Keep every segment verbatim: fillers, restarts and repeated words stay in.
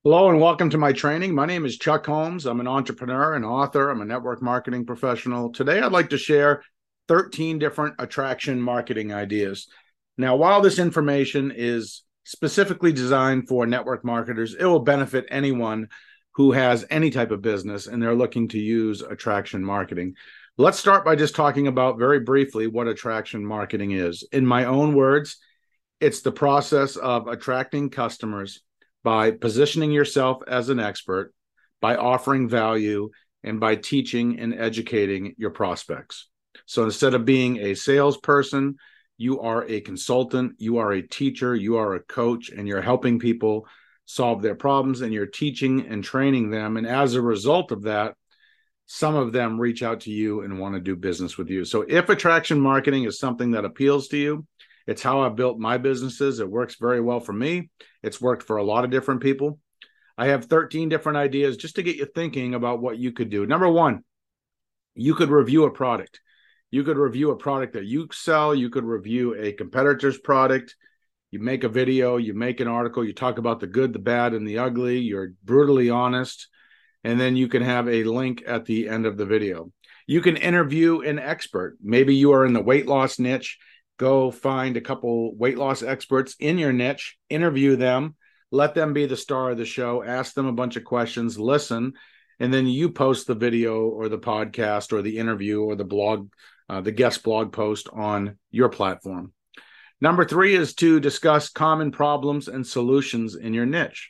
Hello and welcome to my training. My name is Chuck Holmes. I'm an entrepreneur and author. I'm a network marketing professional. Today, I'd like to share thirteen different attraction marketing ideas. Now, while this information is specifically designed for network marketers, it will benefit anyone who has any type of business and they're looking to use attraction marketing. Let's start by just talking about very briefly what attraction marketing is. In my own words, it's the process of attracting customers by positioning yourself as an expert, by offering value, and by teaching and educating your prospects. So instead of being a salesperson, you are a consultant, you are a teacher, you are a coach, and you're helping people solve their problems, and you're teaching and training them. And as a result of that, some of them reach out to you and want to do business with you. So if attraction marketing is something that appeals to you, it's how I've built my businesses. It works very well for me. It's worked for a lot of different people. I have thirteen different ideas just to get you thinking about what you could do. Number one, you could review a product. You could review a product that you sell. You could review a competitor's product. You make a video, you make an article, you talk about the good, the bad, and the ugly. You're brutally honest. And then you can have a link at the end of the video. You can interview an expert. Maybe you are in the weight loss niche. Go find a couple weight loss experts in your niche, interview them, let them be the star of the show, ask them a bunch of questions, listen, and then you post the video or the podcast or the interview or the blog, uh, the guest blog post on your platform. Number three is to discuss common problems and solutions in your niche.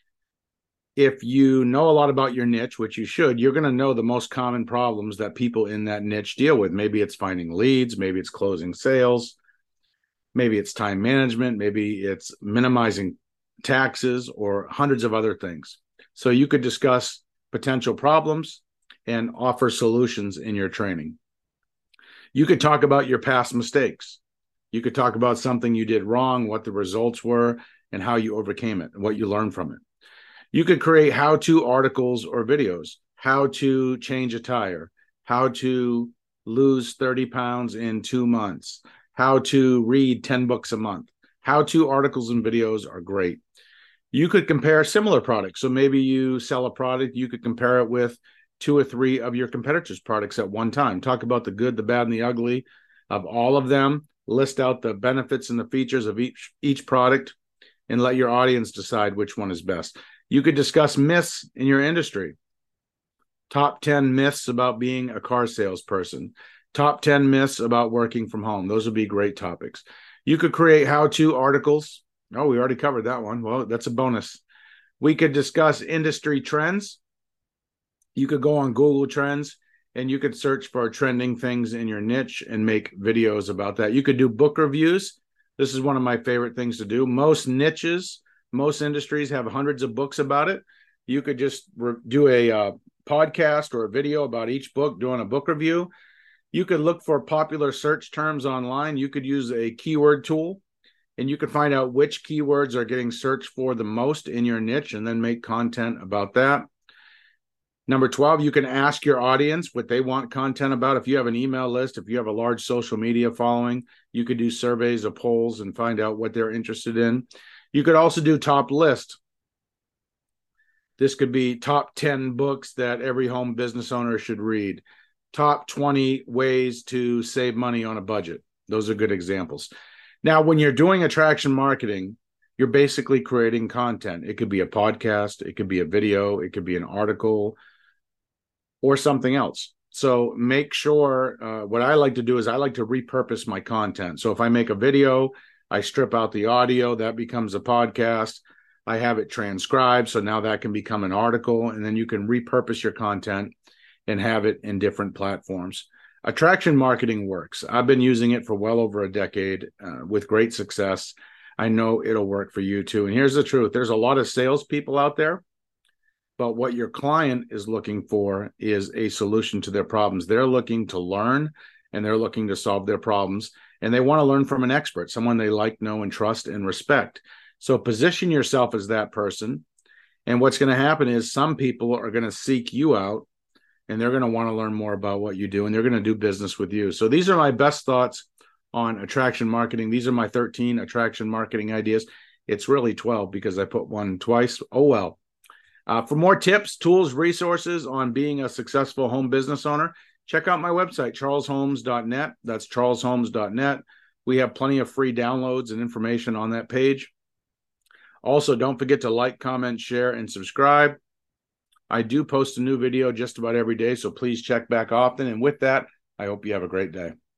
If you know a lot about your niche, which you should, you're going to know the most common problems that people in that niche deal with. Maybe it's finding leads, maybe it's closing sales, maybe it's time management, maybe it's minimizing taxes, or hundreds of other things. So you could discuss potential problems and offer solutions in your training. You could talk about your past mistakes. You could talk about something you did wrong, what the results were, and how you overcame it, and what you learned from it. You could create how-to articles or videos, how to change a tire, how to lose thirty pounds in two months, how to read ten books a month. How-to articles and videos are great. You could compare similar products. So maybe you sell a product, you could compare it with two or three of your competitors' products at one time. Talk about the good, the bad, and the ugly of all of them. List out the benefits and the features of each, each product, and let your audience decide which one is best. You could discuss myths in your industry. Top ten myths about being a car salesperson. Top ten myths about working from home. Those would be great topics. You could create how-to articles. Oh, we already covered that one. Well, that's a bonus. We could discuss industry trends. You could go on Google Trends and you could search for trending things in your niche and make videos about that. You could do book reviews. This is one of my favorite things to do. Most niches, most industries have hundreds of books about it. You could just re- do a uh, podcast or a video about each book, doing a book review. You could look for popular search terms online. You could use a keyword tool, and you could find out which keywords are getting searched for the most in your niche and then make content about that. Number twelve, you can ask your audience what they want content about. If you have an email list, if you have a large social media following, you could do surveys or polls and find out what they're interested in. You could also do top list. This could be top ten books that every home business owner should read. Top twenty ways to save money on a budget. Those are good examples. Now, when you're doing attraction marketing, you're basically creating content. It could be a podcast, it could be a video, it could be an article, or something else. So make sure, uh, what I like to do is I like to repurpose my content. So if I make a video, I strip out the audio, that becomes a podcast. I have it transcribed, so now that can become an article, and then you can repurpose your content and have it in different platforms. Attraction marketing works. I've been using it for well over a decade uh, with great success. I know it'll work for you too. And here's the truth. There's a lot of salespeople out there, but what your client is looking for is a solution to their problems. They're looking to learn, and they're looking to solve their problems, and they want to learn from an expert, someone they like, know, and trust and respect. So position yourself as that person. And what's going to happen is some people are going to seek you out, and they're going to want to learn more about what you do, and they're going to do business with you. So these are my best thoughts on attraction marketing. These are my thirteen attraction marketing ideas. It's really twelve because I put one twice. Oh, well. Uh, for more tips, tools, resources on being a successful home business owner, check out my website, charles homes dot net. That's charles homes dot net. We have plenty of free downloads and information on that page. Also, don't forget to like, comment, share, and subscribe. I do post a new video just about every day, so please check back often. And with that, I hope you have a great day.